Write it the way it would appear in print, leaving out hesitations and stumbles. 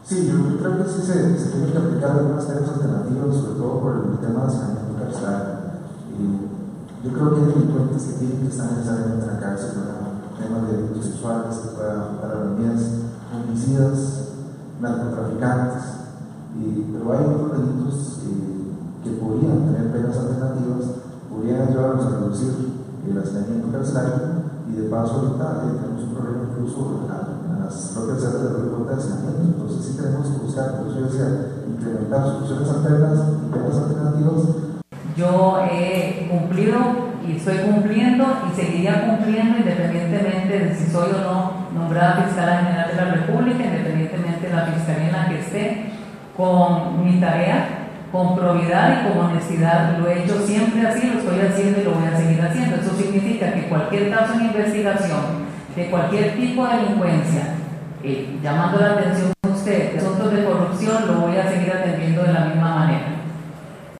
Sí, yo creo que sí se tiene que aplicar algunas tareas alternativas, sobre todo por el tema de saneamiento carcelario. Yo creo que hay delincuentes que tienen que estar necesariamente en la cárcel, temas de delitos sexuales que puedan afectar a las niñas, homicidas, narcotraficantes, pero hay otros delitos que podrían tener penas alternativas, podrían ayudarnos a reducir el hacinamiento carcelario y de paso ahorita tenemos un problema incluso en las propias celdas de de hacinamiento. Entonces sí tenemos que buscar, por eso yo decía, implementar soluciones alternas y penas alternativas. Yo he cumplido y estoy cumpliendo y seguiría cumpliendo independientemente de si soy o no nombrada fiscal general de la República, independientemente de la fiscalía en la que esté, con mi tarea, con probidad y con honestidad. Lo he hecho siempre así, lo estoy haciendo y lo voy a seguir haciendo. Eso significa que cualquier caso en investigación de cualquier tipo de delincuencia, llamando la atención a usted, de asuntos de corrupción, lo voy a seguir atendiendo de la misma manera.